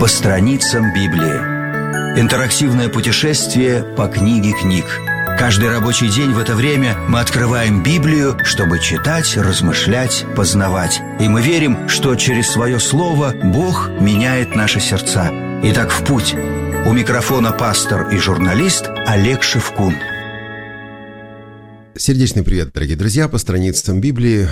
По страницам Библии. Интерактивное путешествие по книге книг. Каждый рабочий день в это время мы открываем Библию, чтобы читать, размышлять, познавать. И мы верим, что через свое слово Бог меняет наши сердца. Итак, в путь. У микрофона пастор и журналист Олег Шевкун. Сердечный привет, дорогие друзья, по страницам Библии.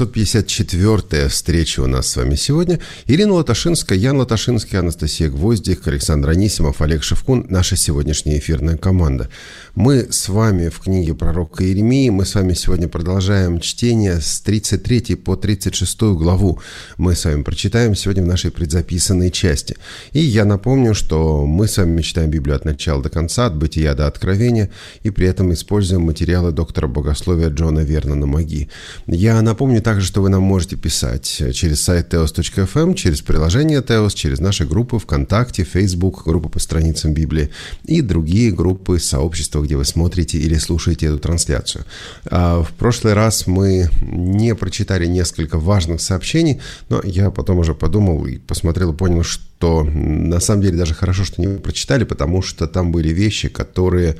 854-я встреча у нас с вами сегодня. Ирина Латашинская, Ян Латашинский, Анастасия Гвоздик, Александр Анисимов, Олег Шевкун. Наша сегодняшняя эфирная команда. Мы с вами в книге пророка Иеремии. Мы с вами сегодня продолжаем чтение с 33 по 36 главу. Мы с вами прочитаем сегодня в нашей предзаписанной части. И я напомню, что мы с вами читаем Библию от начала до конца, от Бытия до Откровения, и при этом используем материалы доктора богословия Джона Вернона Маги. Я напомню также, что вы нам можете писать через сайт teos.fm, через приложение Teos, через наши группы ВКонтакте, Facebook, группы по страницам Библии и другие группы, сообщества, где вы смотрите или слушаете эту трансляцию. В прошлый раз мы не прочитали несколько важных сообщений, но я потом уже подумал и посмотрел и понял, что на самом деле даже хорошо, что не прочитали, потому что там были вещи, которые...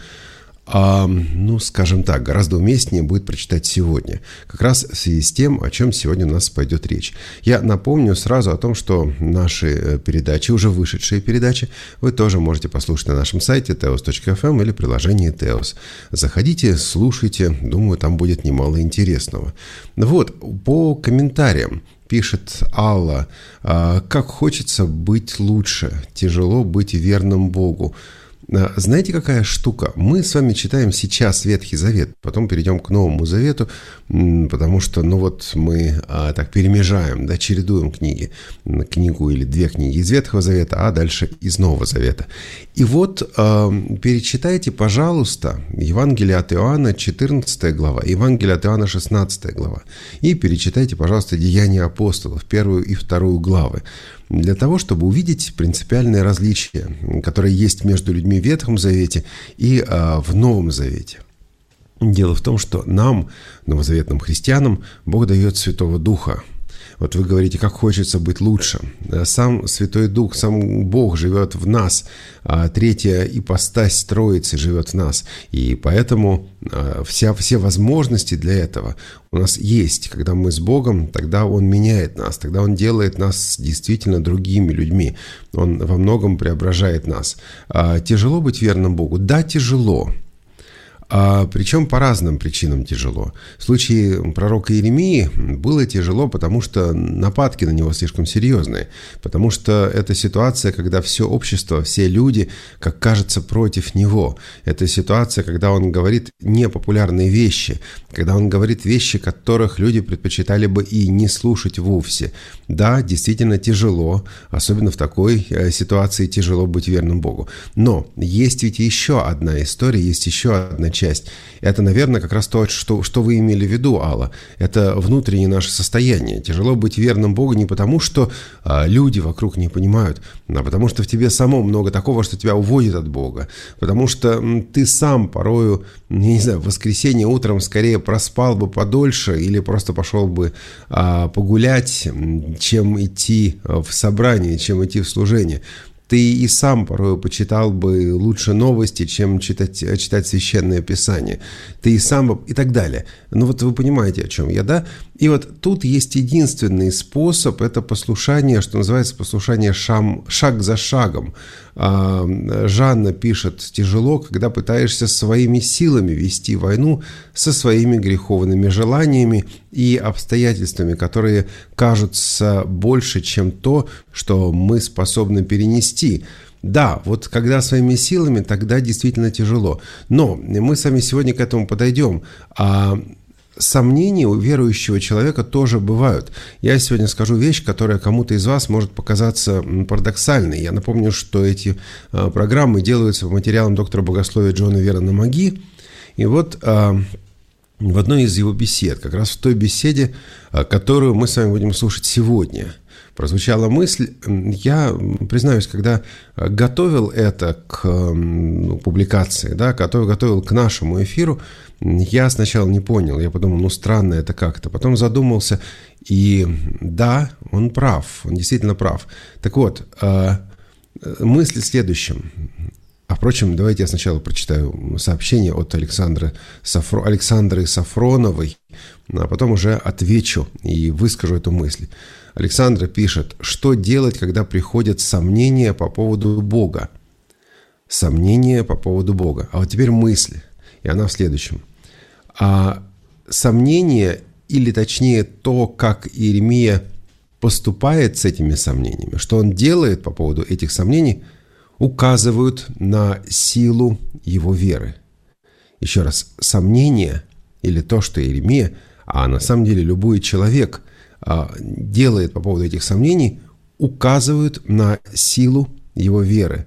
скажем так, гораздо уместнее будет прочитать сегодня. Как раз в связи с тем, о чем сегодня у нас пойдет речь. Я напомню сразу о том, что наши передачи, уже вышедшие передачи, вы тоже можете послушать на нашем сайте teos.fm или приложении Teos. Заходите, слушайте, думаю, там будет немало интересного. Вот, по комментариям. Пишет Алла: «Как хочется быть лучше, тяжело быть верным Богу». Знаете, какая штука? Мы с вами читаем сейчас Ветхий Завет, потом перейдем к Новому Завету, потому что, мы так перемежаем, чередуем книгу или две книги из Ветхого Завета, а дальше из Нового Завета. И вот перечитайте, пожалуйста, Евангелие от Иоанна, 14 глава, Евангелие от Иоанна, 16 глава, и перечитайте, пожалуйста, Деяния апостолов, 1 и 2 главы, для того, чтобы увидеть принципиальные различия, которые есть между людьми в Ветхом Завете и в Новом Завете. Дело в том, что нам, новозаветным христианам, Бог дает Святого Духа. Вот вы говорите, как хочется быть лучше. Сам Святой Дух, сам Бог живет в нас, третья ипостась Троицы живет в нас. И поэтому все возможности для этого у нас есть. Когда мы с Богом, тогда Он меняет нас, тогда Он делает нас действительно другими людьми. Он во многом преображает нас. Тяжело быть верным Богу? Да, тяжело. Причем по разным причинам тяжело. В случае пророка Иеремии было тяжело, потому что нападки на него слишком серьезные. Потому что это ситуация, когда все общество, все люди, как кажется, против него. Это ситуация, когда он говорит непопулярные вещи, когда он говорит вещи, которых люди предпочитали бы и не слушать вовсе. Да, действительно тяжело, особенно в такой ситуации тяжело быть верным Богу. Но есть ведь еще одна история, есть еще одна часть. Это, наверное, как раз то, что вы имели в виду, Алла. Это внутреннее наше состояние. Тяжело быть верным Богу не потому, что люди вокруг не понимают, а потому что в тебе самом много такого, что тебя уводит от Бога. Потому что ты сам порою, в воскресенье утром скорее проспал бы подольше или просто пошел бы погулять, чем идти в собрание, чем идти в служение. Ты и сам порой почитал бы лучше новости, чем читать Священное Писание. Ты и сам и так далее. Вы понимаете, о чем я, да? И вот тут есть единственный способ, это послушание, что называется послушание шаг за шагом. Жанна пишет: тяжело, когда пытаешься своими силами вести войну со своими греховными желаниями и обстоятельствами, которые кажутся больше, чем то, что мы способны перенести. Да, вот когда своими силами, тогда действительно тяжело. Но мы с вами сегодня к этому подойдем. Сомнения у верующего человека тоже бывают. Я сегодня скажу вещь, которая кому-то из вас может показаться парадоксальной. Я напомню, что эти программы делаются по материалам доктора богословия Джона Вернона Маги. И вот в одной из его бесед, как раз в той беседе, которую мы с вами будем слушать сегодня, прозвучала мысль, я признаюсь, когда готовил это к публикации, готовил к нашему эфиру, я сначала не понял, я подумал, странно это как-то. Потом задумался, и да, он прав, он действительно прав. Так вот, мысль в следующем. А впрочем, давайте я сначала прочитаю сообщение от Александры Сафроновой, а потом уже отвечу и выскажу эту мысль. Александра пишет: что делать, когда приходят сомнения по поводу Бога? Сомнения по поводу Бога. А вот теперь мысль, и она в следующем. Сомнения, или точнее то, как Иеремия поступает с этими сомнениями, что он делает по поводу этих сомнений, указывают на силу его веры. Еще раз, сомнения, или то, что Иеремия, а на самом деле любой человек делает по поводу этих сомнений, указывают на силу его веры.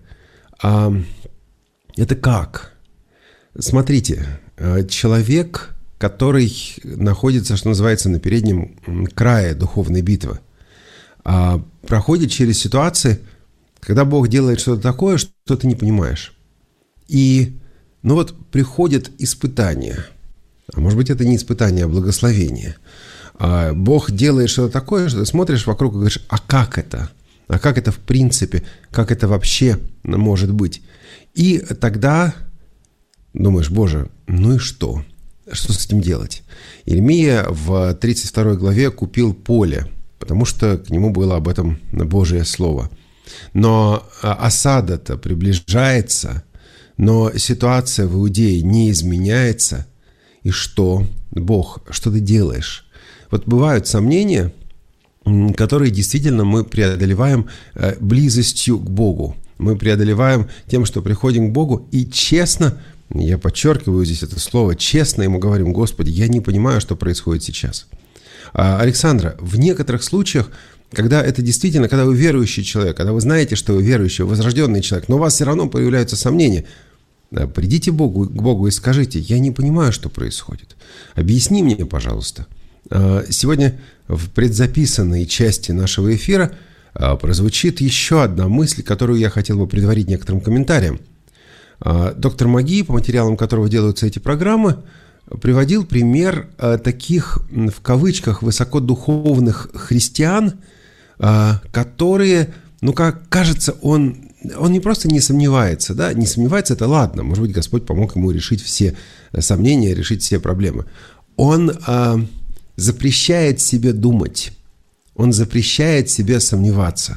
Это как? Смотрите, человек, который находится, что называется, на переднем крае духовной битвы, проходит через ситуации, когда Бог делает что-то такое, что ты не понимаешь. И, приходят испытания. А может быть, это не испытание, а благословение. Бог делает что-то такое, что ты смотришь вокруг и говоришь: а как это? А как это в принципе? Как это вообще может быть? И тогда думаешь: Боже, ну и что? Что с этим делать? Иеремия в 32 главе купил поле, потому что к нему было об этом Божие слово. Но осада-то приближается, но ситуация в Иудее не изменяется. И что? Бог, что ты делаешь? Вот бывают сомнения, которые действительно мы преодолеваем близостью к Богу. Мы преодолеваем тем, что приходим к Богу и честно, я подчеркиваю здесь это слово, честно ему говорим: Господи, я не понимаю, что происходит сейчас. Александра, в некоторых случаях, когда это действительно, когда вы верующий человек, когда вы знаете, что вы верующий, возрожденный человек, но у вас все равно появляются сомнения, придите к Богу и скажите: я не понимаю, что происходит. Объясни мне, пожалуйста. Сегодня в предзаписанной части нашего эфира прозвучит еще одна мысль, которую я хотел бы предварить некоторым комментариям. Доктор Маги, по материалам которого делаются эти программы, приводил пример таких, в кавычках, высокодуховных христиан, которые, как кажется, он не просто не сомневается, да, не сомневается, это ладно, может быть, Господь помог ему решить все сомнения, решить все проблемы. Он запрещает себе думать, он запрещает себе сомневаться.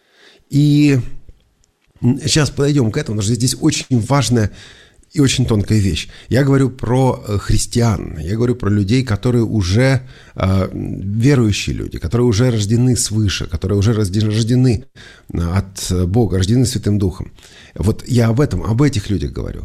И сейчас подойдем к этому, потому что здесь очень важная и очень тонкая вещь. Я говорю про христиан, я говорю про людей, которые уже верующие люди, которые уже рождены свыше, которые уже рождены от Бога, рождены Святым Духом. Вот я об этих людях говорю.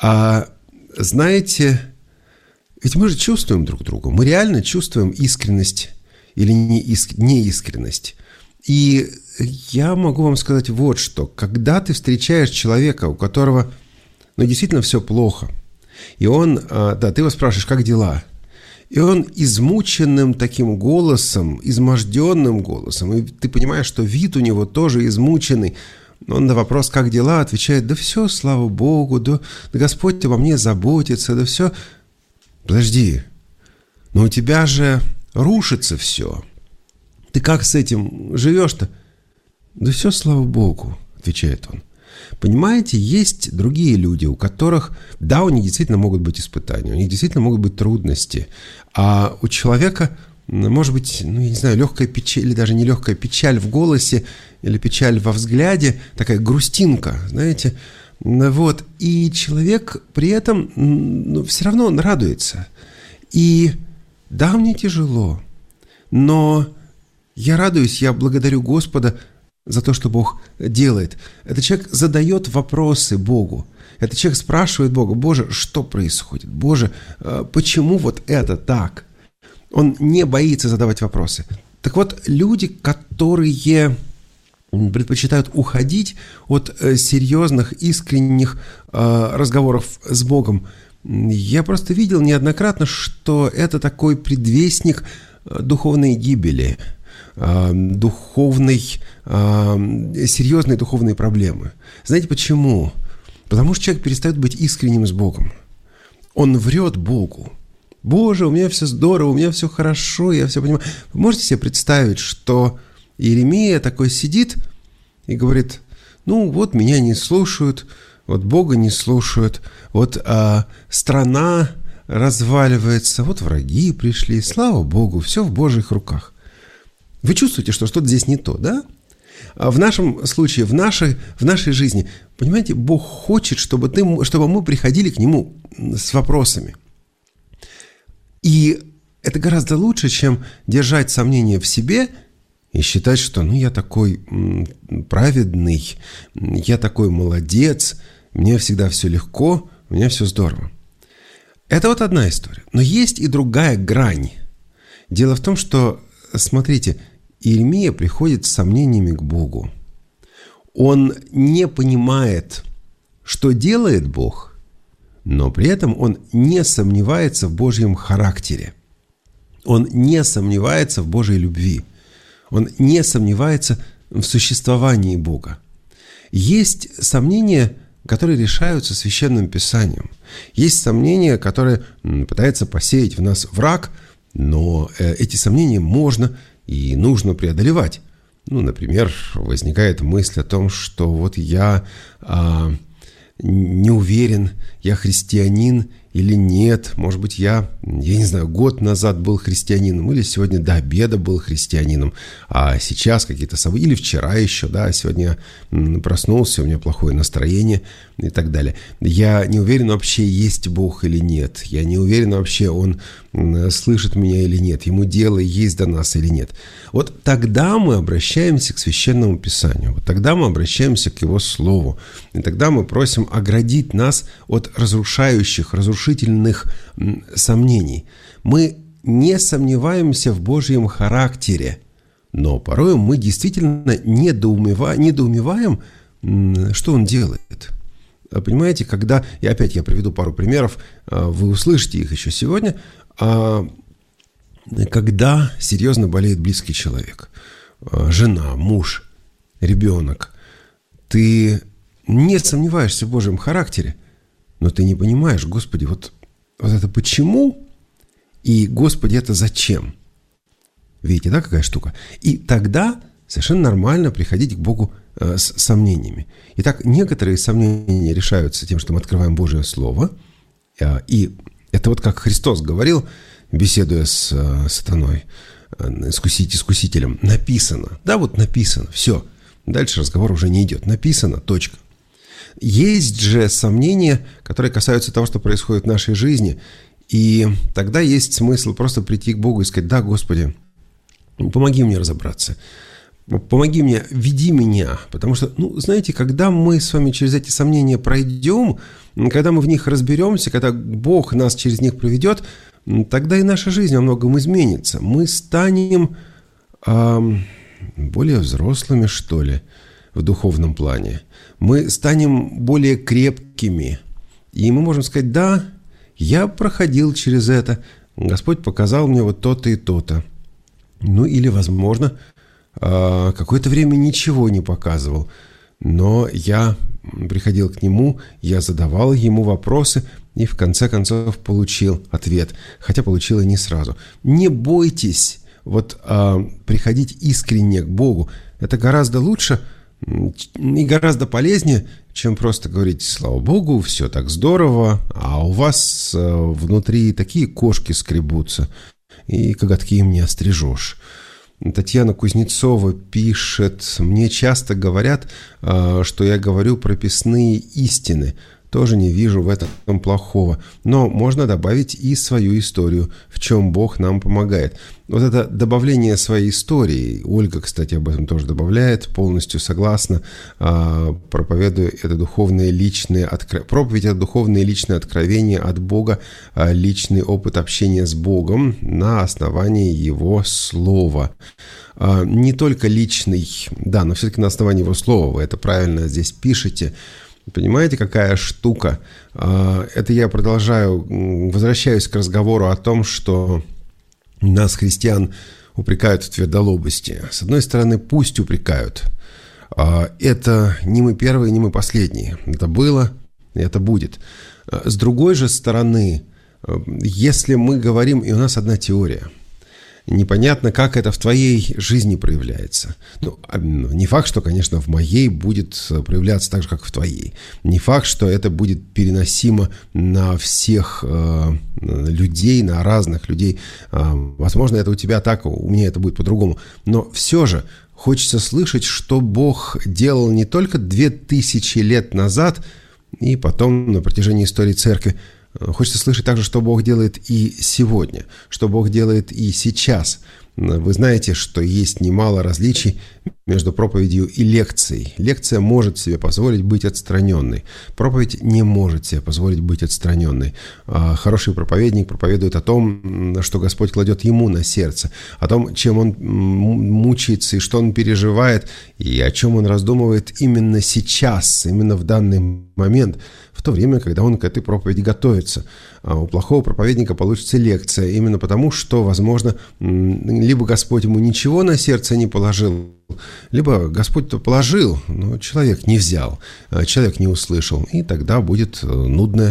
Знаете, ведь мы же чувствуем друг друга, мы реально чувствуем искренность или неискренность. И я могу вам сказать вот что. Когда ты встречаешь человека, у которого действительно все плохо, и он, ты его спрашиваешь: как дела? И он измученным таким голосом, изможденным голосом, и ты понимаешь, что вид у него тоже измученный, он на вопрос: как дела? Отвечает: да все, слава Богу, да Господь обо мне заботится, да все. Подожди, но у тебя же рушится все. Ты как с этим живешь-то? Да все, слава Богу, отвечает он. Понимаете, есть другие люди, у которых, да, у них действительно могут быть испытания, у них действительно могут быть трудности, а у человека может быть, я не знаю, легкая печаль, или даже не легкая печаль в голосе, или печаль во взгляде, такая грустинка, знаете, и человек при этом, все равно он радуется. И да, мне тяжело, но я радуюсь, я благодарю Господа за то, что Бог делает. Этот человек задает вопросы Богу. Этот человек спрашивает Бога: Боже, что происходит? Боже, почему вот это так? Он не боится задавать вопросы. Так вот, люди, которые предпочитают уходить от серьезных, искренних разговоров с Богом, я просто видел неоднократно, что это такой предвестник духовной гибели, серьезной духовной проблемы. Знаете почему? Потому что человек перестает быть искренним с Богом. Он врет Богу. Боже, у меня все здорово, у меня все хорошо, я все понимаю. Вы можете себе представить, что Иеремия такой сидит и говорит: Ну, вот меня не слушают, вот Бога не слушают, вот страна разваливается, вот враги пришли, слава Богу, все в Божьих руках. Вы чувствуете, что что-то здесь не то, да? В нашем случае, в нашей жизни, понимаете, Бог хочет, чтобы мы приходили к Нему с вопросами. И это гораздо лучше, чем держать сомнения в себе и считать, что я такой праведный, я такой молодец, мне всегда все легко, у меня все здорово. Это вот одна история. Но есть и другая грань. Дело в том, что, смотрите, Иеремия приходит с сомнениями к Богу. Он не понимает, что делает Бог, но при этом он не сомневается в Божьем характере. Он не сомневается в Божьей любви. Он не сомневается в существовании Бога. Есть сомнения, которые решаются Священным Писанием. Есть сомнения, которые пытается посеять в нас враг, но эти сомнения можно и нужно преодолевать. Например, возникает мысль о том, что вот я не уверен, я христианин или нет. Может быть, я не знаю, год назад был христианином, или сегодня до обеда был христианином, а сейчас какие-то события, или вчера еще, да, сегодня я проснулся, у меня плохое настроение и так далее. Я не уверен, вообще есть Бог или нет. Я не уверен, вообще Он слышит меня или нет. Ему дело есть до нас или нет. Вот тогда мы обращаемся к Священному Писанию. Вот тогда мы обращаемся к Его Слову. И тогда мы просим оградить нас от разрушительных сомнений. Мы не сомневаемся в Божьем характере, но порой мы действительно недоумеваем, что Он делает. Понимаете, когда, и опять я приведу пару примеров, вы услышите их еще сегодня, когда серьезно болеет близкий человек, жена, муж, ребенок, ты не сомневаешься в Божьем характере, но ты не понимаешь, Господи, вот это почему и, Господи, это зачем? Видите, да, какая штука? И тогда совершенно нормально приходить к Богу с сомнениями. Итак, некоторые сомнения решаются тем, что мы открываем Божье Слово. И это вот как Христос говорил, беседуя с сатаной, искусителем, написано. Да, вот написано, все. Дальше разговор уже не идет. Написано, точка. Есть же сомнения, которые касаются того, что происходит в нашей жизни. И тогда есть смысл просто прийти к Богу и сказать: да, Господи, помоги мне разобраться. Помоги мне, веди меня. Потому что, знаете, когда мы с вами через эти сомнения пройдем, когда мы в них разберемся, когда Бог нас через них проведет, тогда и наша жизнь во многом изменится. Мы станем более взрослыми, что ли, в духовном плане. Мы станем более крепкими. И мы можем сказать: да, я проходил через это. Господь показал мне вот то-то и то-то. Или, возможно, какое-то время ничего не показывал. Но я приходил к Нему, я задавал Ему вопросы и в конце концов получил ответ. Хотя получил и не сразу. Не бойтесь приходить искренне к Богу. Это гораздо лучше и гораздо полезнее, чем просто говорить: слава Богу, все так здорово, а у вас внутри такие кошки скребутся, и коготки им не острижешь. Татьяна Кузнецова пишет: мне часто говорят, что я говорю прописные истины. Тоже не вижу в этом плохого. Но можно добавить и свою историю, в чем Бог нам помогает. Вот это добавление своей истории, Ольга, кстати, об этом тоже добавляет, полностью согласна, проповедь это духовное личное откровение от Бога, личный опыт общения с Богом на основании Его Слова. Не только личный, да, но все-таки на основании Его Слова, вы это правильно здесь пишете. Понимаете, какая штука? Это я возвращаюсь к разговору о том, что нас, христиан, упрекают в твердолобости. С одной стороны, пусть упрекают. Это не мы первые, не мы последние. Это было, и это будет. С другой же стороны, если мы говорим, и у нас одна теория. непонятно, как это в твоей жизни проявляется. Не факт, что, конечно, в моей будет проявляться так же, как в твоей. Не факт, что это будет переносимо на всех людей, на разных людей. Возможно, это у тебя так, у меня это будет по-другому. Но все же хочется слышать, что Бог делал не только 2000 лет назад и потом на протяжении истории церкви. Хочется слышать также, что Бог делает и сегодня, что Бог делает и сейчас. Вы знаете, что есть немало различий между проповедью и лекцией. Лекция может себе позволить быть отстраненной. Проповедь не может себе позволить быть отстраненной. Хороший проповедник проповедует о том, что Господь кладет ему на сердце, о том, чем он мучается и что он переживает, и о чем он раздумывает именно сейчас, именно в данный момент, в то время, когда он к этой проповеди готовится. А у плохого проповедника получится лекция, именно потому, что, возможно, либо Господь ему ничего на сердце не положил, либо Господь-то положил, но человек не взял, человек не услышал, и тогда будет нудная,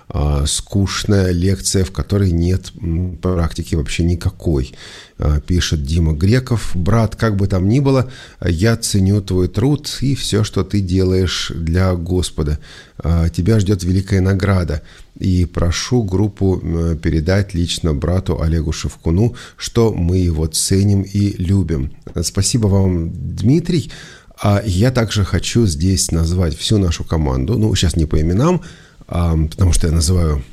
скучная лекция, в которой нет практики вообще никакой. Пишет Дима Греков: брат, как бы там ни было, я ценю твой труд и все, что ты делаешь для Господа. Тебя ждет великая награда. И прошу группу передать лично брату Олегу Шевкуну, что мы его ценим и любим. Спасибо вам, Дмитрий. Я также хочу здесь назвать всю нашу команду. Сейчас не по именам, потому что я называю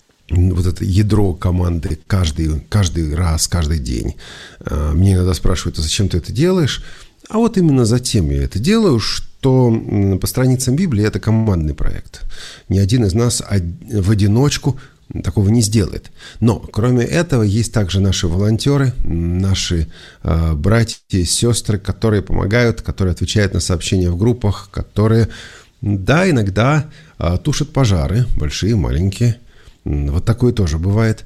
вот это ядро команды каждый раз, каждый день. Мне иногда спрашивают: а зачем ты это делаешь? А вот именно затем я это делаю, что по страницам Библии это командный проект. Ни один из нас в одиночку такого не сделает. Но, кроме этого, есть также наши волонтеры, наши братья и сестры, которые помогают, которые отвечают на сообщения в группах, которые, да, иногда тушат пожары, большие, маленькие, вот такое тоже бывает,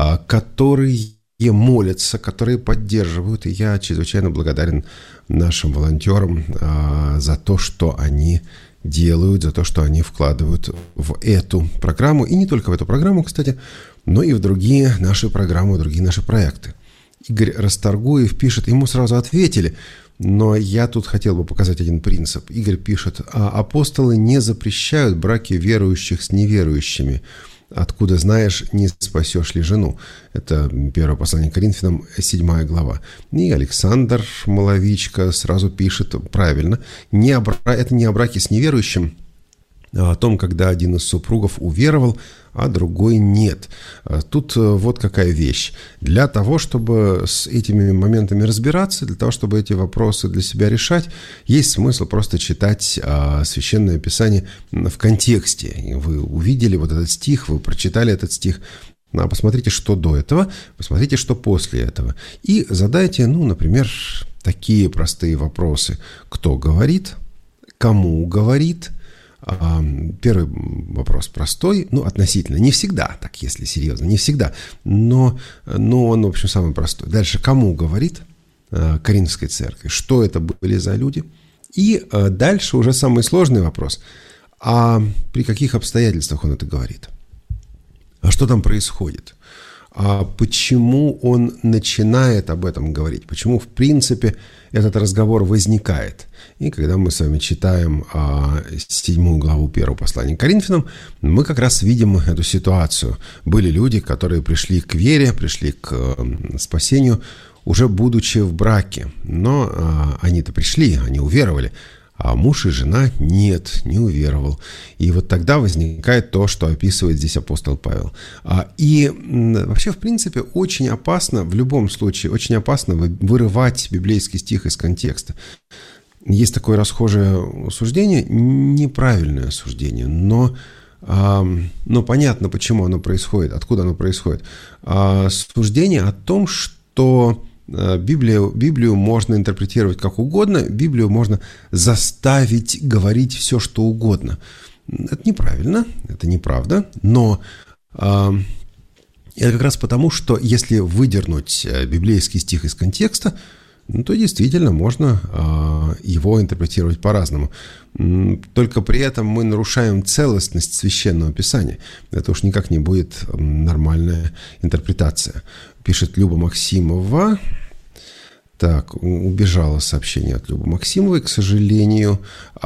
которые молятся, которые поддерживают. И я чрезвычайно благодарен нашим волонтерам за то, что они делают, за то, что они вкладывают в эту программу. И не только в эту программу, кстати, но и в другие наши программы, в другие наши проекты. Игорь Расторгуев пишет, ему сразу ответили, но я тут хотел бы показать один принцип. Игорь пишет: апостолы не запрещают браки верующих с неверующими. Откуда знаешь, не спасешь ли жену? Это первое послание к Коринфянам, 7 глава. И Александр Маловичко сразу пишет правильно. Это не о браке с неверующим, а о том, когда один из супругов уверовал, а другой нет. Тут вот какая вещь. Для того, чтобы с этими моментами разбираться, для того, чтобы эти вопросы для себя решать, есть смысл просто читать Священное Писание в контексте. Вы увидели вот этот стих, вы прочитали этот стих, посмотрите, что до этого, посмотрите, что после этого. И задайте, например, такие простые вопросы. Кто говорит? Кому говорит? Первый вопрос простой, относительно, не всегда, так если серьезно, не всегда, но он, в общем, самый простой. Дальше, кому говорит? Коринфской церкви. Что это были за люди? И дальше уже самый сложный вопрос. А при каких обстоятельствах он это говорит? А что там происходит? А почему он начинает об этом говорить? Почему, в принципе, этот разговор возникает? И когда мы с вами читаем 7 главу 1 послания к Коринфянам, мы как раз видим эту ситуацию. Были люди, которые пришли к вере, пришли к спасению, уже будучи в браке. Но они-то пришли, они уверовали. А муж и жена нет, не уверовал. И вот тогда возникает то, что описывает здесь апостол Павел. И вообще, в принципе, очень опасно, в любом случае, очень опасно вырывать библейский стих из контекста. Есть такое расхожее суждение, неправильное суждение, но понятно, почему оно происходит, откуда оно происходит. Суждение о том, что Библию можно интерпретировать как угодно, Библию можно заставить говорить все, что угодно. Это неправильно, это неправда, но это как раз потому, что если выдернуть библейский стих из контекста, то действительно можно его интерпретировать по-разному. Только при этом мы нарушаем целостность Священного Писания. Это уж никак не будет нормальная интерпретация. пишет Люба Максимова. Так, убежало сообщение от Любы Максимовой, к сожалению.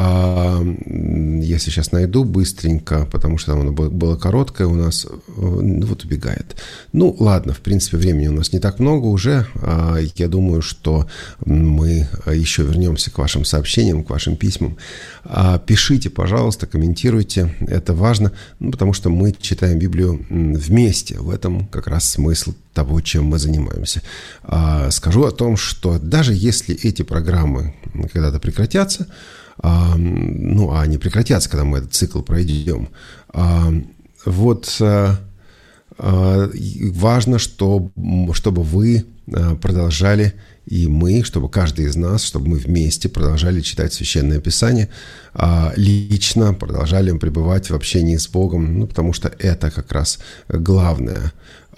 Я сейчас найду быстренько, потому что там оно было короткое у нас. Вот убегает. Ну, ладно, в принципе, времени у нас не так много уже. Я думаю, что мы еще вернемся к вашим сообщениям, к вашим письмам. Пишите, пожалуйста, комментируйте. Это важно, потому что мы читаем Библию вместе. В этом как раз смысл того, чем мы занимаемся. Скажу о том, что даже если эти программы когда-то прекратятся, они прекратятся, когда мы этот цикл пройдем, важно, чтобы вы продолжали, и мы, чтобы каждый из нас, чтобы мы вместе продолжали читать Священное Писание, лично продолжали пребывать в общении с Богом, потому что это как раз главное.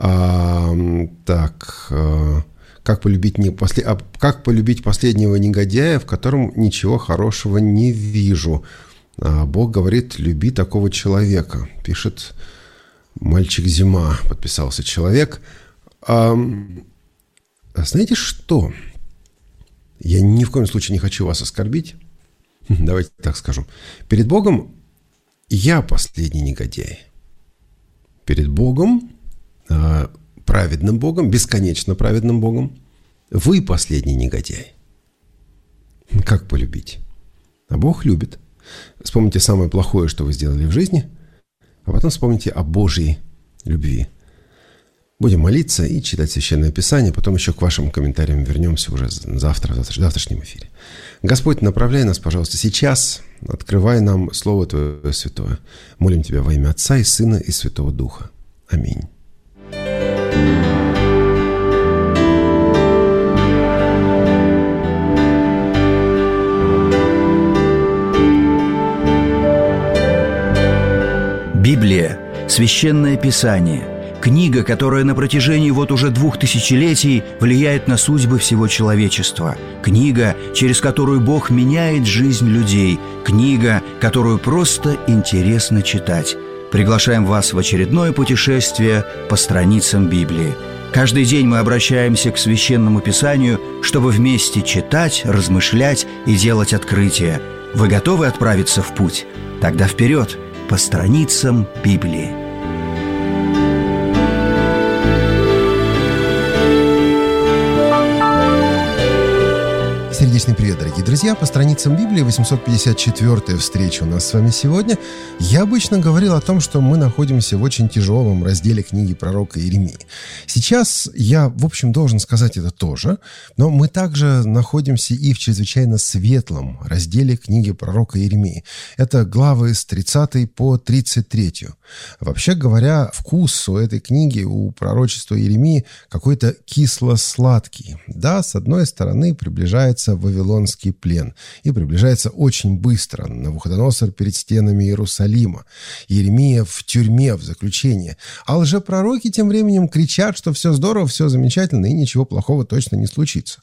Как полюбить последнего негодяя, в котором ничего хорошего не вижу? Бог говорит: люби такого человека. Пишет мальчик Зима, подписался человек. Знаете что? Я ни в коем случае не хочу вас оскорбить. Давайте так скажу. Перед Богом я последний негодяй. Перед Богом, праведным Богом, бесконечно праведным Богом, вы последний негодяй. Как полюбить? А Бог любит. Вспомните самое плохое, что вы сделали в жизни, а потом вспомните о Божьей любви. Будем молиться и читать Священное Писание, потом еще к вашим комментариям вернемся уже завтра, в завтрашнем эфире. Господь, направляй нас, пожалуйста, сейчас, открывай нам Слово Твое Святое. Молим Тебя во имя Отца и Сына и Святого Духа. Аминь. Библия – Священное Писание, книга, которая на протяжении уже 2000 летий влияет на судьбы всего человечества, книга, через которую Бог меняет жизнь людей, книга, которую просто интересно читать. Приглашаем вас в очередное путешествие по страницам Библии. Каждый день мы обращаемся к Священному Писанию, чтобы вместе читать, размышлять и делать открытия. Вы готовы отправиться в путь? Тогда вперед, по страницам Библии. Сердечный привет, дорогие друзья! По страницам Библии 854-я встреча у нас с вами сегодня. Я обычно говорил о том, что мы находимся в очень тяжелом разделе книги пророка Иеремии. Сейчас я, в общем, должен сказать это тоже, но мы также находимся и в чрезвычайно светлом разделе книги пророка Иеремии. Это главы с 30 по 33. Вообще говоря, вкус у этой книги, у пророчества Иеремии какой-то кисло-сладкий. Да, с одной стороны, приближается Вавилонский плен. И приближается очень быстро. Навуходоносор перед стенами Иерусалима. Иеремия в тюрьме, в заключении. А лжепророки тем временем кричат, что все здорово, все замечательно, и ничего плохого точно не случится.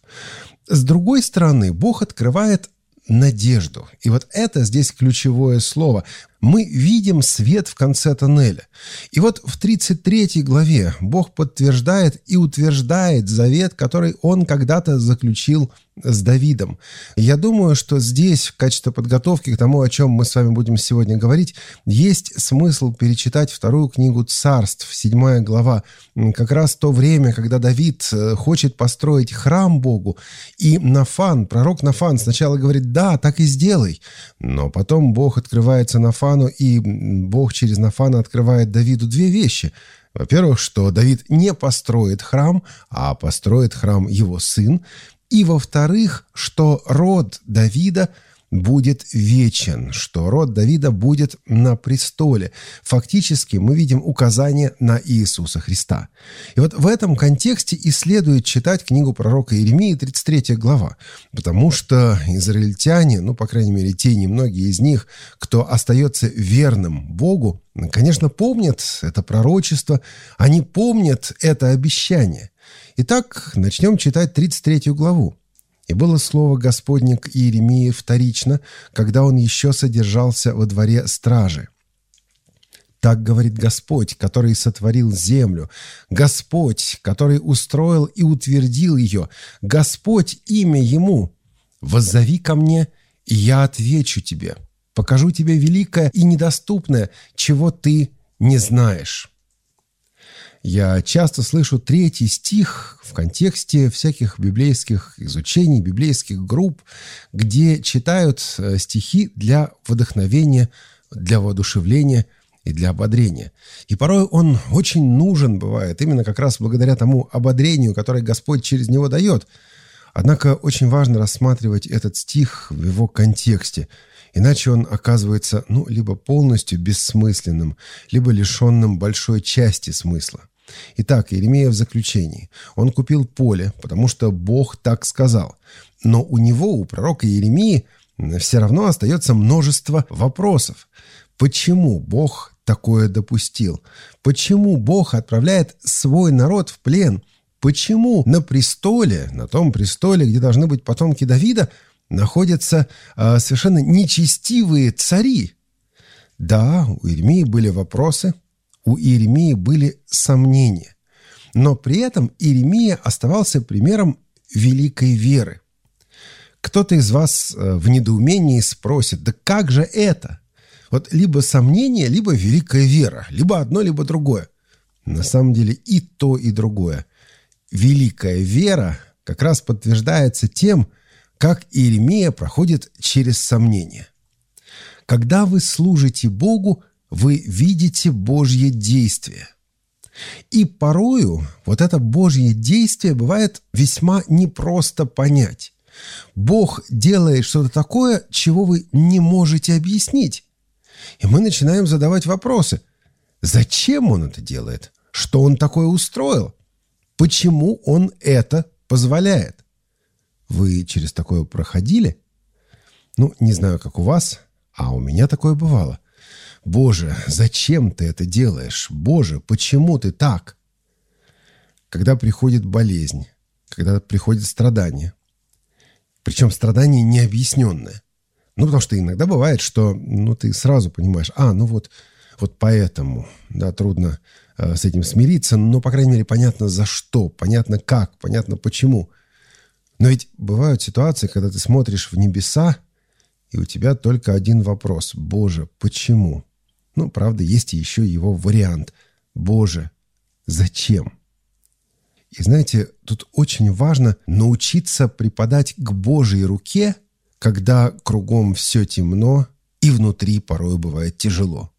С другой стороны, Бог открывает надежду. И вот это здесь ключевое слово. Мы видим свет в конце тоннеля. И вот в 33 главе Бог подтверждает и утверждает завет, который Он когда-то заключил с Давидом. Я думаю, что здесь, в качестве подготовки к тому, о чем мы с вами будем сегодня говорить, есть смысл перечитать вторую книгу Царств, 7 глава. Как раз то время, когда Давид хочет построить храм Богу, и Нафан, пророк Нафан, сначала говорит: «Да, так и сделай». Но потом Бог открывается Нафану, и Бог через Нафана открывает Давиду две вещи. Во-первых, что Давид не построит храм, а построит храм его сын. И во-вторых, что род Давида будет вечен, что род Давида будет на престоле. Фактически мы видим указание на Иисуса Христа. И вот в этом контексте и следует читать книгу пророка Иеремии, 33 глава, потому что израильтяне, по крайней мере, те немногие из них, кто остается верным Богу, конечно, помнят это пророчество, они помнят это обещание. Итак, начнем читать 33 главу. «И было слово Господне к Иеремии вторично, когда он еще содержался во дворе стражи. Так говорит Господь, который сотворил землю, Господь, который устроил и утвердил ее, Господь, имя Ему. Воззови ко мне, и я отвечу тебе, покажу тебе великое и недоступное, чего ты не знаешь». Я часто слышу 3 стих в контексте всяких библейских изучений, библейских групп, где читают стихи для вдохновения, для воодушевления и для ободрения. И порой он очень нужен бывает, именно как раз благодаря тому ободрению, которое Господь через него дает. Однако очень важно рассматривать этот стих в его контексте, иначе он оказывается либо полностью бессмысленным, либо лишенным большой части смысла. Итак, Иеремия в заключении. Он купил поле, потому что Бог так сказал. Но у него, у пророка Иеремии, все равно остается множество вопросов. Почему Бог такое допустил? Почему Бог отправляет свой народ в плен? Почему на престоле, на том престоле, где должны быть потомки Давида, находятся совершенно нечестивые цари? Да, у Иеремии были вопросы, у Иеремии были сомнения. Но при этом Иеремия оставался примером великой веры. Кто-то из вас в недоумении спросит: да как же это? Вот либо сомнение, либо великая вера, либо одно, либо другое. На самом деле и то, и другое. Великая вера как раз подтверждается тем, как Иеремия проходит через сомнения. Когда вы служите Богу, вы видите Божье действие. И порою вот это Божье действие бывает весьма непросто понять. Бог делает что-то такое, чего вы не можете объяснить. И мы начинаем задавать вопросы. Зачем Он это делает? Что Он такое устроил? Почему Он это позволяет? Вы через такое проходили? Не знаю, как у вас, а у меня такое бывало. Боже, зачем ты это делаешь? Боже, почему ты так? Когда приходит болезнь, когда приходит страдание, причем страдание необъясненное. Потому что иногда бывает, что ты сразу понимаешь, вот поэтому, трудно с этим смириться, но, по крайней мере, понятно за что, понятно как, понятно почему. Но ведь бывают ситуации, когда ты смотришь в небеса, и у тебя только один вопрос: Боже, почему? Правда, есть и еще его вариант: Боже, зачем? И знаете, тут очень важно научиться припадать к Божьей руке, когда кругом все темно и внутри порой бывает тяжело.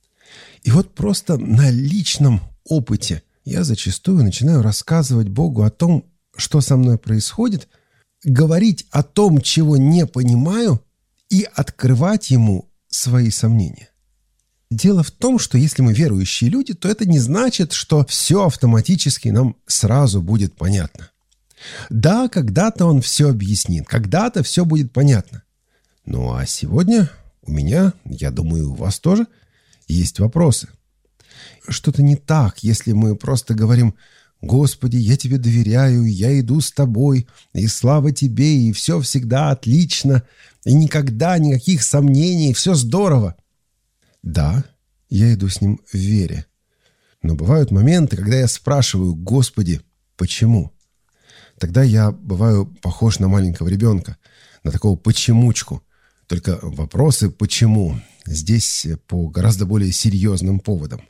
И вот просто на личном опыте я зачастую начинаю рассказывать Богу о том, что со мной происходит, говорить о том, чего не понимаю, и открывать Ему свои сомнения. Дело в том, что если мы верующие люди, то это не значит, что все автоматически нам сразу будет понятно. Да, когда-то Он все объяснит, когда-то все будет понятно. А сегодня у меня, я думаю, у вас тоже есть вопросы. Что-то не так, если мы просто говорим: «Господи, я Тебе доверяю, я иду с Тобой, и слава Тебе, и все всегда отлично, и никогда никаких сомнений, все здорово». Да, я иду с Ним в вере. Но бывают моменты, когда я спрашиваю: «Господи, почему?» Тогда я бываю похож на маленького ребенка, на такого почемучку. Только вопросы «почему?» здесь по гораздо более серьезным поводам.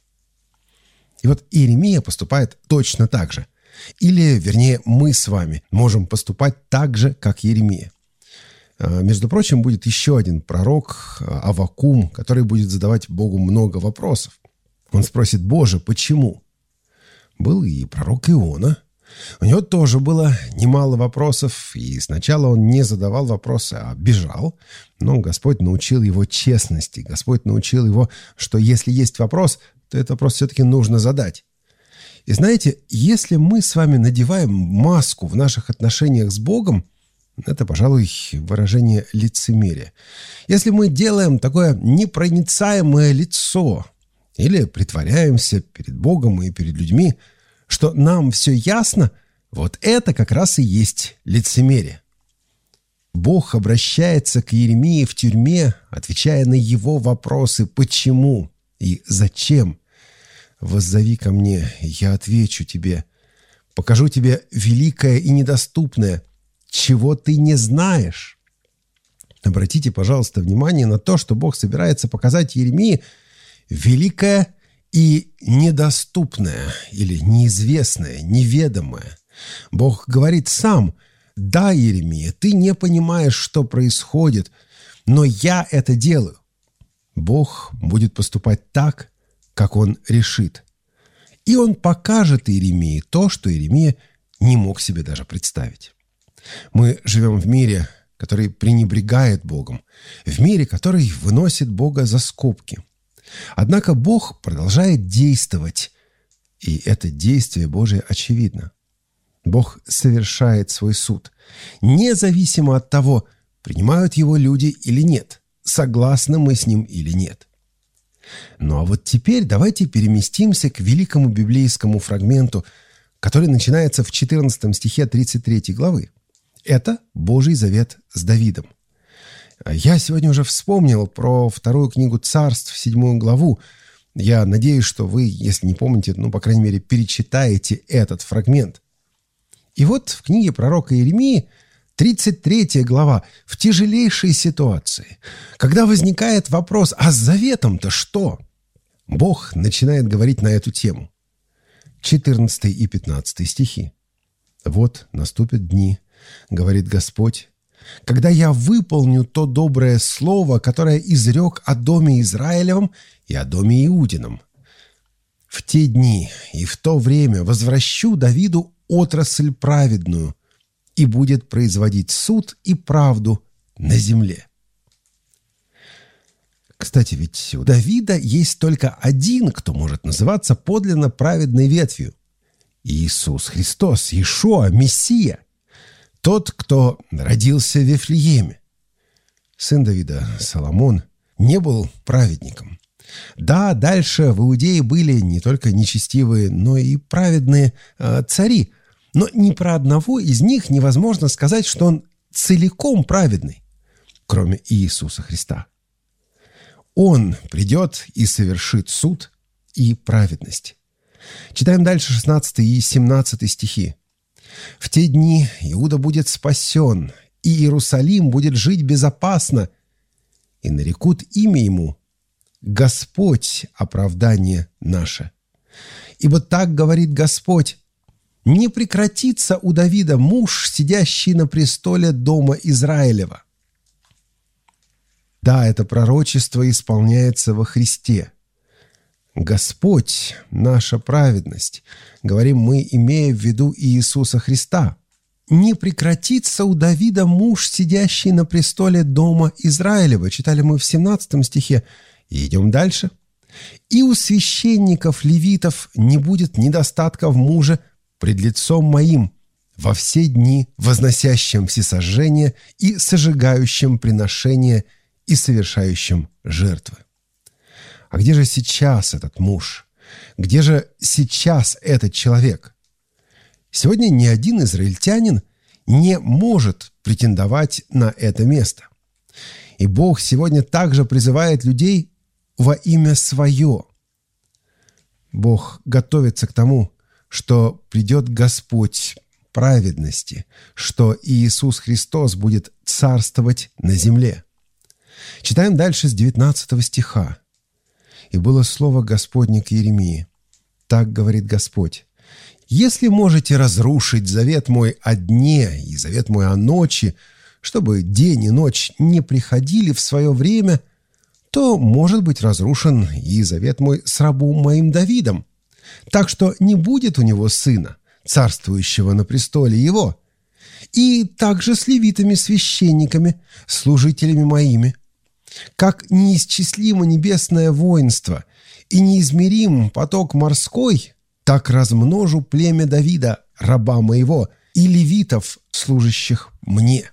И вот Иеремия поступает точно так же. Или, вернее, мы с вами можем поступать так же, как Иеремия. Между прочим, будет еще один пророк, Аввакум, который будет задавать Богу много вопросов. Он спросит: «Боже, почему?» Был и пророк Иона. У него тоже было немало вопросов, и сначала он не задавал вопросы, а бежал. Но Господь научил его честности. Господь научил его, что если есть вопрос, то этот вопрос все-таки нужно задать. И знаете, если мы с вами надеваем маску в наших отношениях с Богом, это, пожалуй, выражение лицемерия. Если мы делаем такое непроницаемое лицо или притворяемся перед Богом и перед людьми, что нам все ясно, вот это как раз и есть лицемерие. Бог обращается к Иеремии в тюрьме, отвечая на его вопросы «почему?». и зачем? Воззови ко мне, и я отвечу тебе. Покажу тебе великое и недоступное, чего ты не знаешь». Обратите, пожалуйста, внимание на то, что Бог собирается показать Иеремии великое и недоступное, или неизвестное, неведомое. Бог говорит сам: «Да, Иеремия, ты не понимаешь, что происходит, но я это делаю». Бог будет поступать так, как Он решит. И Он покажет Иеремии то, что Иеремия не мог себе даже представить. Мы живем в мире, который пренебрегает Богом, в мире, который выносит Бога за скобки. Однако Бог продолжает действовать, и это действие Божие очевидно. Бог совершает свой суд, независимо от того, принимают его люди или нет, согласны мы с ним или нет. Ну а вот теперь давайте переместимся к великому библейскому фрагменту, который начинается в 14 стихе 33 главы. Это Божий завет с Давидом. Я сегодня уже вспомнил про вторую книгу Царств, 7 главу. Я надеюсь, что вы, если не помните, по крайней мере, перечитаете этот фрагмент. И вот в книге пророка Иеремии, 33 глава, в тяжелейшей ситуации, когда возникает вопрос: а с заветом-то что? Бог начинает говорить на эту тему. 14 и 15 стихи. «Вот наступят дни, — говорит Господь, — когда я выполню то доброе слово, которое изрек о доме Израилевом и о доме Иудином. В те дни и в то время возвращу Давиду отрасль праведную, и будет производить суд и правду на земле». Кстати, ведь у Давида есть только один, кто может называться подлинно праведной ветвью – Иисус Христос, Иешуа, Мессия. Тот, кто родился в Вифлееме. Сын Давида, Соломон, не был праведником. Да, дальше в Иудее были не только нечестивые, но и праведные цари. Но ни про одного из них невозможно сказать, что он целиком праведный, кроме Иисуса Христа. Он придет и совершит суд и праведность. Читаем дальше 16 и 17 стихи. «В те дни Иуда будет спасен, и Иерусалим будет жить безопасно, и нарекут имя ему Господь оправдание наше. Ибо так говорит Господь: не прекратится у Давида муж, сидящий на престоле дома Израилева». Да, это пророчество исполняется во Христе. Господь – наша праведность, говорим мы, имея в виду Иисуса Христа. Не прекратится у Давида муж, сидящий на престоле дома Израилева. Читали мы в 17 стихе. И идем дальше. «И у священников, левитов не будет недостатка в муже пред лицом моим во все дни, возносящим всесожжение и сожигающим приношения и совершающим жертвы». А где же сейчас этот муж? Где же сейчас этот человек? Сегодня ни один израильтянин не может претендовать на это место. И Бог сегодня также призывает людей во имя свое. Бог готовится к тому, что придет Господь праведности, что Иисус Христос будет царствовать на земле. Читаем дальше с 19 стиха. «И было слово Господне к Иеремии. Так говорит Господь: если можете разрушить завет мой о дне и завет мой о ночи, чтобы день и ночь не приходили в свое время, то может быть разрушен и завет мой с рабом моим Давидом, так что не будет у него сына, царствующего на престоле его, и также с левитами-священниками, служителями моими. Как неисчислимо небесное воинство и неизмерим поток морской, так размножу племя Давида, раба моего, и левитов, служащих мне».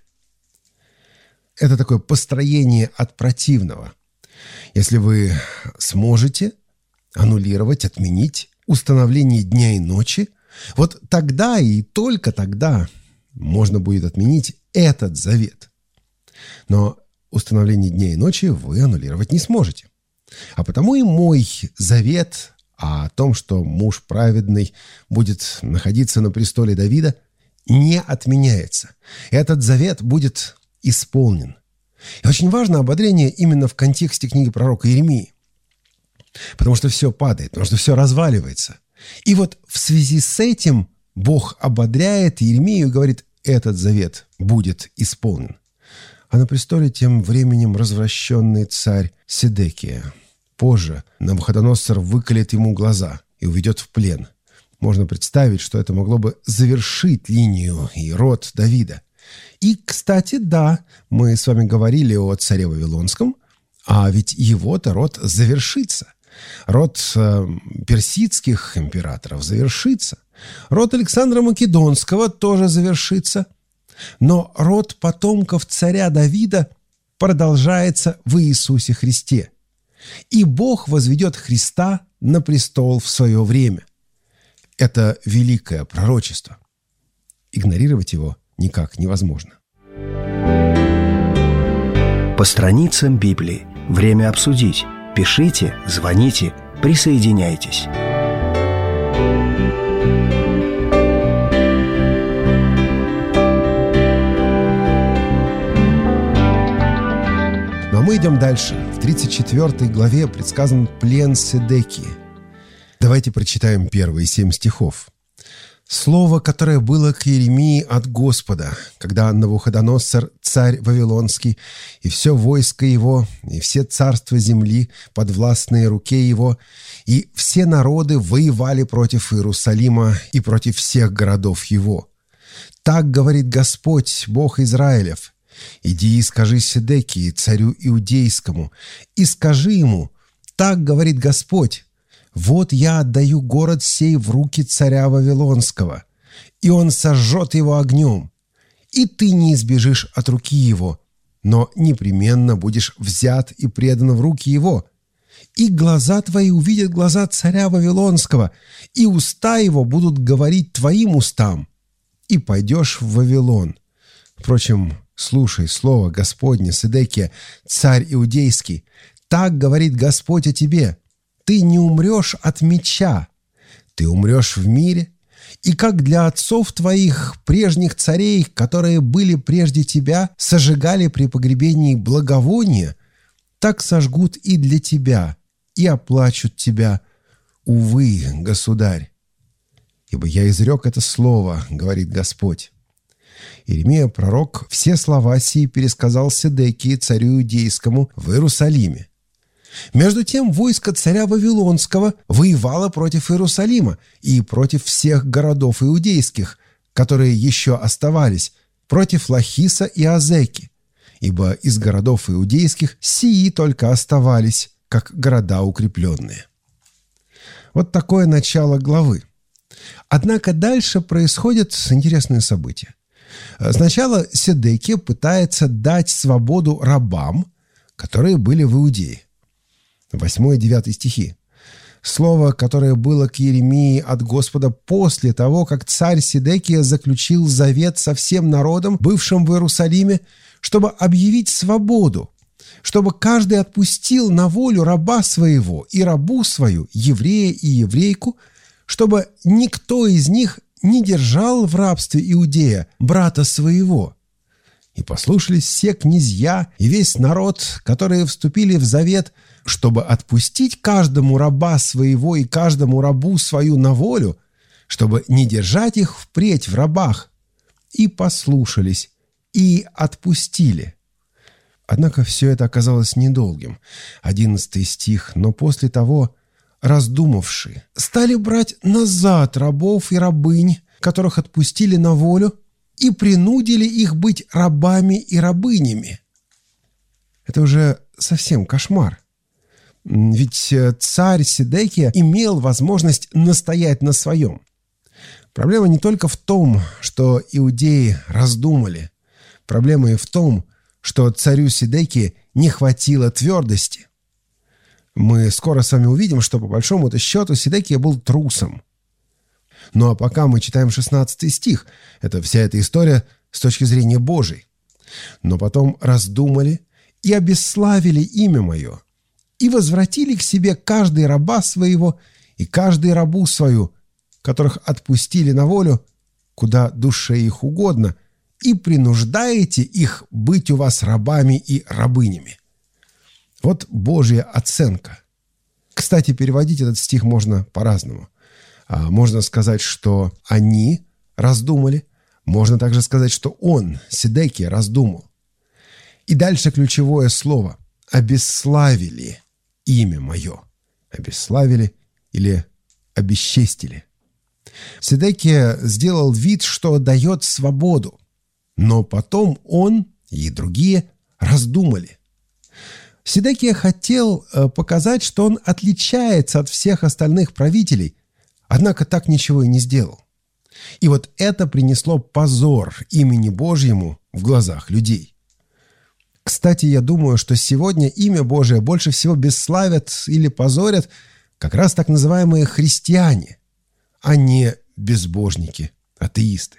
Это такое построение от противного. Если вы сможете аннулировать, отменить установление дня и ночи, вот тогда и только тогда можно будет отменить этот завет. Но установление дня и ночи вы аннулировать не сможете. А потому и мой завет о том, что муж праведный будет находиться на престоле Давида, не отменяется. Этот завет будет исполнен. И очень важно ободрение именно в контексте книги пророка Иеремии. Потому что все падает, потому что все разваливается. И вот в связи с этим Бог ободряет Иеремию и говорит: этот завет будет исполнен. А на престоле тем временем развращенный царь Седекия. Позже Навуходоносор выколет ему глаза и уведет в плен. Можно представить, что это могло бы завершить линию и род Давида. И, кстати, да, мы с вами говорили о царе Вавилонском, а ведь его-то род завершится. Род персидских императоров завершится. Род Александра Македонского тоже завершится. Но род потомков царя Давида продолжается в Иисусе Христе. И Бог возведет Христа на престол в свое время. Это великое пророчество. Игнорировать его никак невозможно. По страницам Библии. Время обсудить. Пишите, звоните, присоединяйтесь. Но мы идем дальше. В 34 главе предсказан плен Седекии. Давайте прочитаем первые 7 стихов. «Слово, которое было к Иеремии от Господа, когда Навуходоносор, царь Вавилонский, и все войско его, и все царства земли, подвластные руке его, и все народы воевали против Иерусалима и против всех городов его. Так говорит Господь, Бог Израилев: иди и скажи Седекии, царю иудейскому, и скажи ему: так говорит Господь: вот я отдаю город сей в руки царя Вавилонского, и он сожжет его огнем, и ты не избежишь от руки его, но непременно будешь взят и предан в руки его. И глаза твои увидят глаза царя Вавилонского, и уста его будут говорить твоим устам, и пойдешь в Вавилон. Впрочем, слушай слово Господне, Седекия, царь иудейский. Так говорит Господь о тебе: ты не умрешь от меча, ты умрешь в мире, и как для отцов твоих, прежних царей, которые были прежде тебя, сожигали при погребении благовония, так сожгут и для тебя, и оплачут тебя. Увы, государь, ибо я изрек это слово, говорит Господь». Иеремия, пророк, все слова сии пересказал Седекии, царю иудейскому, в Иерусалиме. Между тем войско царя Вавилонского воевало против Иерусалима и против всех городов иудейских, которые еще оставались, против Лахиса и Азеки, ибо из городов иудейских сии только оставались, как города укрепленные. Вот такое начало главы. Однако дальше происходят интересные события. Сначала Седекия пытается дать свободу рабам, которые были в Иудее. 8 и 9 стихи. Слово, которое было к Иеремии от Господа после того, как царь Седекия заключил завет со всем народом, бывшим в Иерусалиме, чтобы объявить свободу, чтобы каждый отпустил на волю раба своего и рабу свою, еврея и еврейку, чтобы никто из них не держал в рабстве иудея, брата своего. И послушались все князья и весь народ, которые вступили в завет, чтобы отпустить каждому раба своего и каждому рабу свою на волю, чтобы не держать их впредь в рабах. И послушались, и отпустили. Однако все это оказалось недолгим. 11 стих. «Но после того, раздумавши, стали брать назад рабов и рабынь, которых отпустили на волю, и принудили их быть рабами и рабынями». Это уже совсем кошмар. Ведь царь Седекия имел возможность настоять на своем. Проблема не только в том, что иудеи раздумали. Проблема и в том, что царю Седекии не хватило твердости. Мы скоро с вами увидим, что по большому-то счету Седекия был трусом. Ну а пока мы читаем 16 стих. Это вся эта история с точки зрения Божией. «Но потом раздумали и обесславили имя мое, и возвратили к себе каждый раба своего и каждый рабу свою, которых отпустили на волю, куда душе их угодно, и принуждаете их быть у вас рабами и рабынями». Вот Божья оценка. Кстати, переводить этот стих можно по-разному. Можно сказать, что они раздумали. Можно также сказать, что он, Седекия, раздумал. И дальше ключевое слово – «обесславили имя мое». Обесславили или обесчестили. Седекия сделал вид, что дает свободу, но потом он и другие раздумали. Седекия хотел показать, что он отличается от всех остальных правителей, однако так ничего и не сделал. И вот это принесло позор имени Божьему в глазах людей. Кстати, я думаю, что сегодня имя Божие больше всего бесславят или позорят как раз так называемые христиане, а не безбожники, атеисты.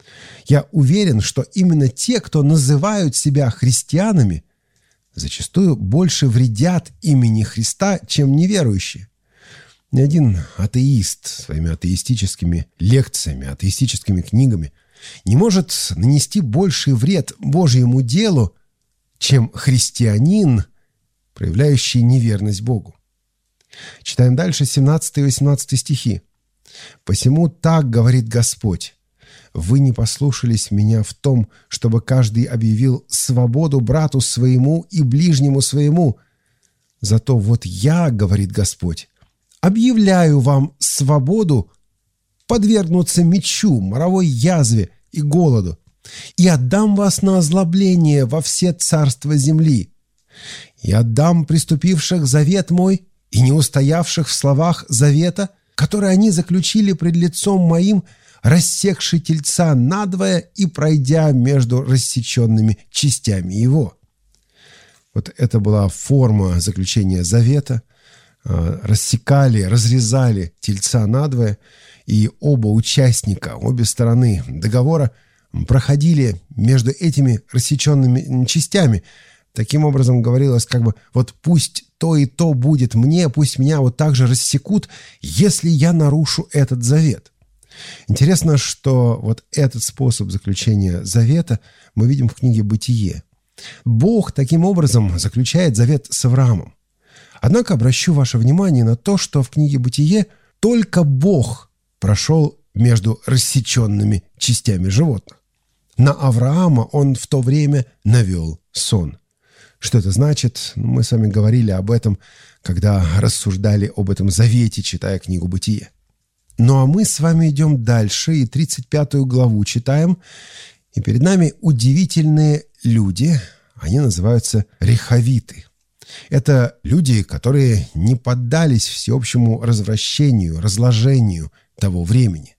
Я уверен, что именно те, кто называют себя христианами, зачастую больше вредят имени Христа, чем неверующие. Ни один атеист своими атеистическими лекциями, атеистическими книгами не может нанести больший вред Божьему делу, чем христианин, проявляющий неверность Богу. Читаем дальше 17 и 18 стихи. «Посему так говорит Господь: вы не послушались меня в том, чтобы каждый объявил свободу брату своему и ближнему своему. Зато вот я, говорит Господь, объявляю вам свободу подвергнуться мечу, моровой язве и голоду, и отдам вас на озлобление во все царства земли. И отдам приступивших завет мой и не устоявших в словах завета, которые они заключили пред лицом моим, рассекши тельца надвое и пройдя между рассеченными частями его». Вот это была форма заключения завета. Рассекали, разрезали тельца надвое, и оба участника, обе стороны договора проходили между этими рассеченными частями. Таким образом говорилось, вот пусть то и то будет мне, пусть меня вот так же рассекут, если я нарушу этот завет. Интересно, что вот этот способ заключения завета мы видим в книге «Бытие». Бог таким образом заключает завет с Авраамом. Однако обращу ваше внимание на то, что в книге «Бытие» только Бог прошел между рассеченными частями животных. На Авраама он в то время навел сон. Что это значит? Мы с вами говорили об этом, когда рассуждали об этом завете, читая книгу «Бытие». Ну а мы с вами идем дальше и 35 главу читаем. И перед нами удивительные люди. Они называются рехавиты. Это люди, которые не поддались всеобщему развращению, разложению того времени.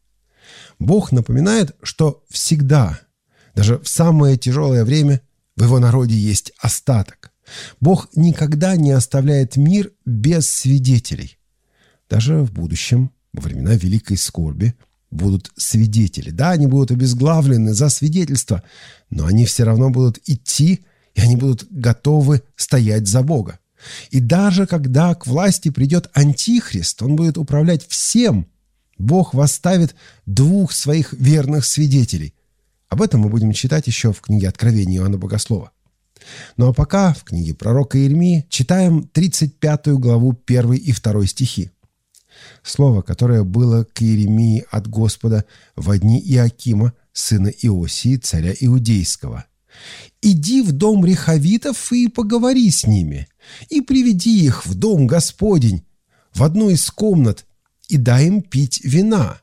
Бог напоминает, что всегда, даже в самое тяжелое время, в его народе есть остаток. Бог никогда не оставляет мир без свидетелей. Даже в будущем, во времена великой скорби, будут свидетели. Да, они будут обезглавлены за свидетельство, но они все равно будут идти, и они будут готовы стоять за Бога. И даже когда к власти придет Антихрист, он будет управлять всем, Бог восставит двух своих верных свидетелей. Об этом мы будем читать еще в книге Откровения Иоанна Богослова. Ну а пока в книге пророка Иеремии читаем 35 главу 1 и 2 стихи. Слово, которое было к Иеремии от Господа во дни Иоакима, сына Иосии, царя Иудейского. «Иди в дом рехавитов и поговори с ними, и приведи их в дом Господень, в одну из комнат, и дай им пить вина».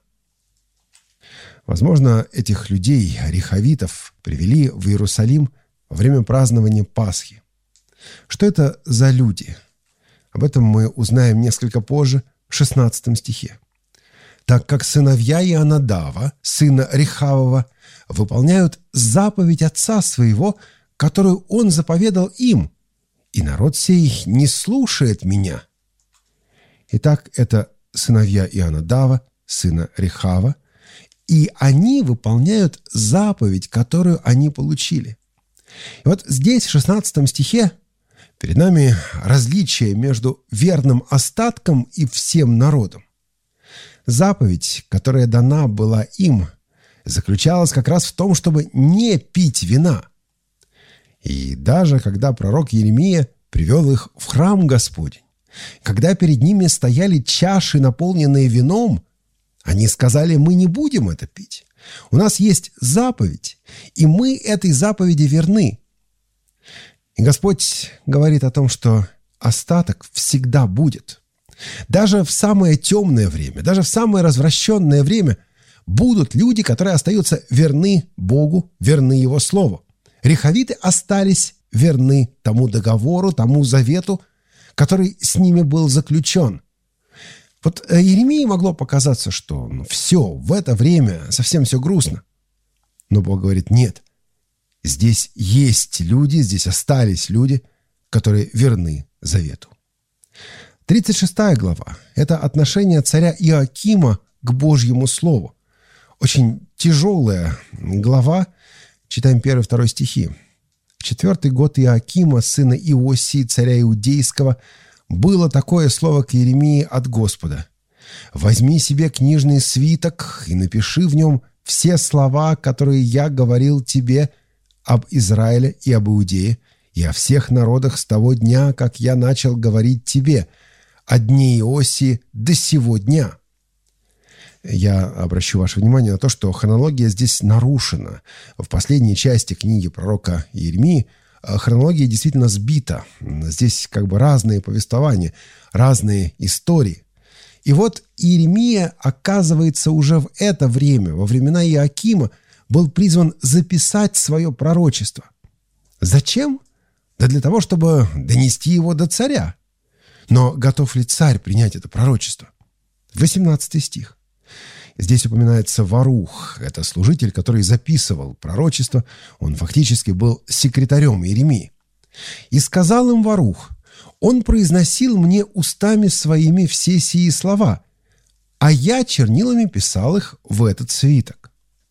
Возможно, этих людей, рехавитов, привели в Иерусалим во время празднования Пасхи. Что это за люди? Об этом мы узнаем несколько позже, в 16 стихе. «Так как сыновья Ионадава, сына Рехавова, выполняют заповедь отца своего, которую он заповедал им, и народ сей не слушает меня». Итак, это сыновья Ионадава, сына Рехава, и они выполняют заповедь, которую они получили. И вот здесь, в 16 стихе, Перед нами различие между верным остатком и всем народом. Заповедь, которая дана была им, заключалась как раз в том, чтобы не пить вина. И даже когда пророк Иеремия привел их в храм Господень, когда перед ними стояли чаши, наполненные вином, они сказали: мы не будем это пить. У нас есть заповедь, и мы этой заповеди верны. И Господь говорит о том, что остаток всегда будет. Даже в самое темное время, даже в самое развращенное время будут люди, которые остаются верны Богу, верны Его Слову. Рехавиты остались верны тому договору, тому завету, который с ними был заключен. Вот Иеремии могло показаться, что все, в это время совсем все грустно. Но Бог говорит: нет, здесь есть люди, здесь остались люди, которые верны завету. 36 глава – это отношение царя Иоакима к Божьему Слову. Очень тяжелая глава. Читаем 1-2 стихи. В 4-й год Иоакима, сына Иосии, царя Иудейского, было такое слово к Иеремии от Господа: «Возьми себе книжный свиток и напиши в нем все слова, которые я говорил тебе об Израиле и об Иудее, и о всех народах с того дня, как я начал говорить тебе, от дней Иосии до сего дня». Я обращу ваше внимание на то, что хронология здесь нарушена. В последней части книги пророка Иеремии хронология действительно сбита. Здесь как бы разные повествования, разные истории. И вот Иеремия, оказывается, уже в это время, во времена Иоакима, был призван записать свое пророчество. Зачем? Да для того, чтобы донести его до царя. Но готов ли царь принять это пророчество? 18 стих. Здесь упоминается Варух. Это служитель, который записывал пророчество. Он фактически был секретарем Иеремии. «И сказал им Варух: он произносил мне устами своими все сии слова, а я чернилами писал их в этот свиток».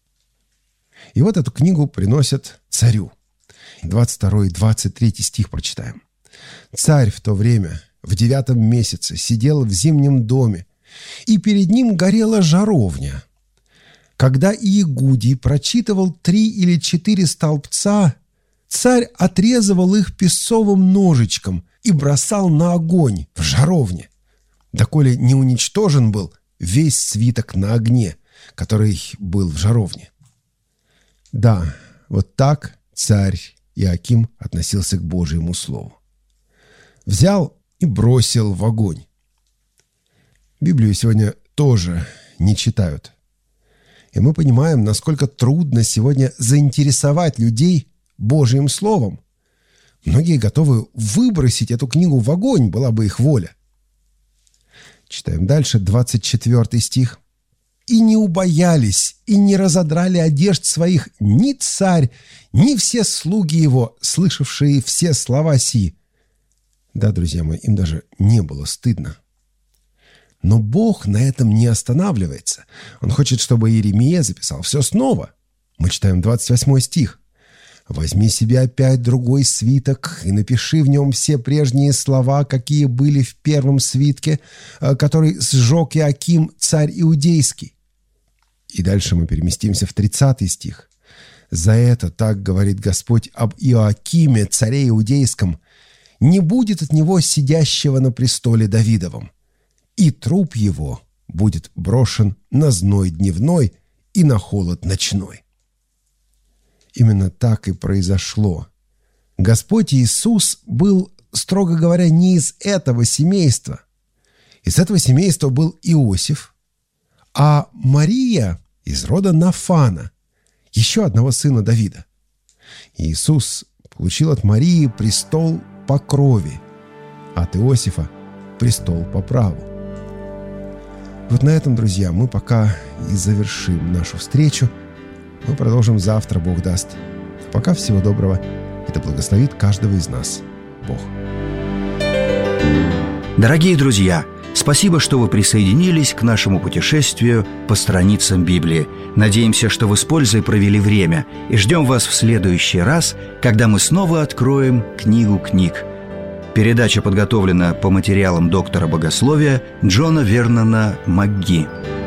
И вот эту книгу приносят царю. 22 и 23 стих прочитаем. «Царь в то время, в 9 месяце, сидел в зимнем доме, и перед ним горела жаровня. Когда Иегудий прочитывал 3 или 4 столбца, царь отрезывал их песцовым ножичком и бросал на огонь в жаровне, доколе не уничтожен был весь свиток на огне, который был в жаровне». Да, вот так царь Иоаким относился к Божьему Слову. Взял и бросил в огонь. Библию сегодня тоже не читают. И мы понимаем, насколько трудно сегодня заинтересовать людей Божьим Словом. Многие готовы выбросить эту книгу в огонь, была бы их воля. Читаем дальше, 24 стих. «И не убоялись, и не разодрали одежд своих ни царь, ни все слуги его, слышавшие все слова сии». Да, друзья мои, им даже не было стыдно. Но Бог на этом не останавливается. Он хочет, чтобы Иеремия записал все снова. Мы читаем 28 стих. «Возьми себе опять другой свиток и напиши в нем все прежние слова, какие были в первом свитке, который сжег Иоаким, царь Иудейский». И дальше мы переместимся в 30 стих. «За это так говорит Господь об Иоакиме, царе Иудейском: не будет от него сидящего на престоле Давидовом, и труп его будет брошен на зной дневной и на холод ночной». Именно так и произошло. Господь Иисус был, строго говоря, не из этого семейства. Из этого семейства был Иосиф, а Мария из рода Нафана, еще одного сына Давида. Иисус получил от Марии престол по крови, от Иосифа престол по праву. Вот на этом, друзья, мы пока и завершим нашу встречу. Мы продолжим завтра, Бог даст. А пока всего доброго. Это благословит каждого из нас Бог. Дорогие друзья, спасибо, что вы присоединились к нашему путешествию по страницам Библии. Надеемся, что вы с пользой провели время, и ждем вас в следующий раз, когда мы снова откроем книгу книг. Передача подготовлена по материалам доктора богословия Джона Вернона МакГи.